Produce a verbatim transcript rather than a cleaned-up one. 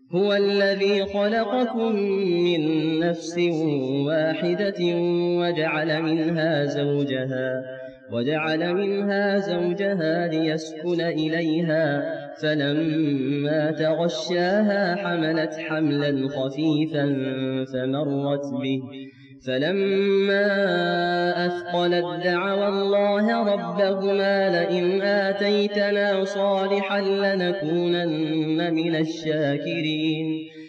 هو الذي خلقكم من نفس واحدة وجعل منها زوجها وجعل منها زوجها ليسكن إليها فلما تغشاها حملت حملا خفيفا فمرت به فلما أثقلت دعوا الله ربهما لئن آتيتنا صالحا لنكونن من الشاكرين